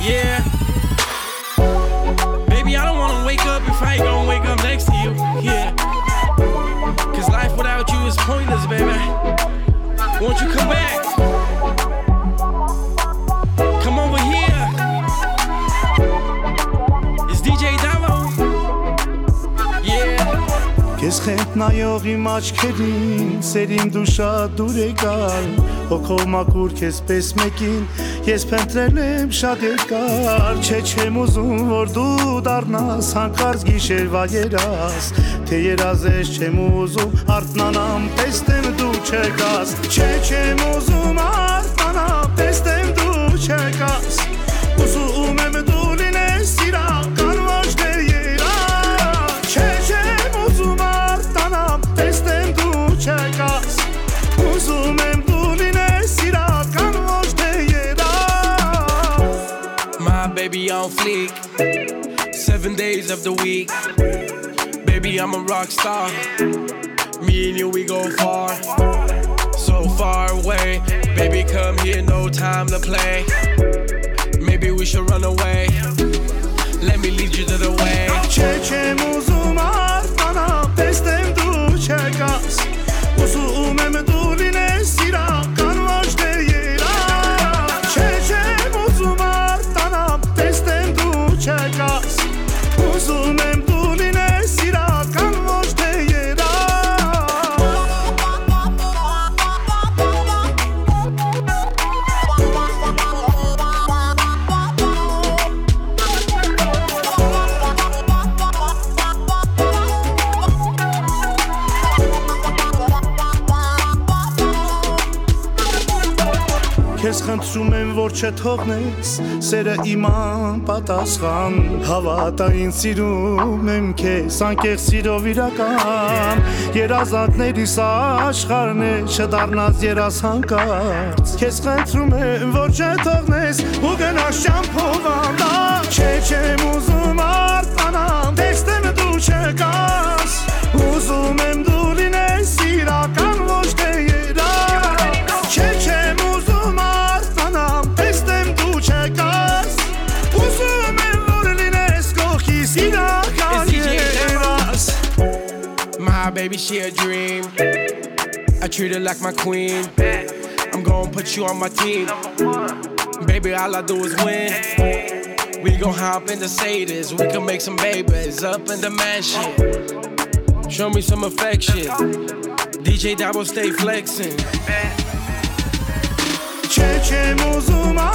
Yeah. Baby, I don't wanna wake up if I ain't gonna wake up next to you. Yeah. Cause life without you is pointless, baby. Won't you come back? Come over here. It's DJ Damo. Yeah. Քեզ խենթ նայող իմ աչքերին, սերիմ դու շատ դուր եկար, հոգով մաքուր քեզ պես մեկին, ես փնտրել եմ շատ երկար, չեմ ուզում, որ դու դառնաս հանկարծ գիշերվա երաս, թե երազես չեմ ուզում, արթնանամ, տեսնեմ դու չեկաս, չեմ ուզում, արթնանամ, տեսնեմ դու չեկաս, ուզում եմ դու լինես իրական ոչ թե երաս, չեմ ուզում արթնանամ, տեսնեմ դու չեկաս, ուզում եմ դու լինես իրական ոչ թե երաս. My baby on fleek, 7 days of the week. Baby, I'm a rock star. Me and you, we go far, so far away. Baby, come here, no time to play. Maybe we should run away. Let me lead you to the way. Չեմ ուզում արթնանամ, տեսնեմ դու չեկաս, ուզում եմ դու լինես իրական ոչ թե երաս, չեմ ուզում արթնանամ, տեսնեմ դու չեկաս, ուզում եմ դու լինես իրական ոչ թե երաս. Քեզ խնդրում եմ, որ չթողնես սերը իմ անպատասխան, հավատա ինձ սիրում եմ քեզ անկեղծ սիրով իրական, երազանքներիս աշխարհն է, չդառնաս երաս հանկարծ, քեզ խնդրում եմ, որ չթողնես ու գնաս շամփով անդա, չեմ ուզում արթնանամ, տեսնեմ դու չեկաս, ուզում եմ դու լինես իրական ոչ թե երաս, չեմ ուզում արթնանամ, տեսնեմ դու չեկաս, ուզում եմ որ լինես կողքիս իրական երաս. My baby, she a dream. I treat her like my queen. I'm gonna put you on my team. Baby, all I do is win. We gon' hop in the Mercedes. We can make some babies up in the mansion. Show me some affection. DJ Dabo stay flexing. Չեմ ուզում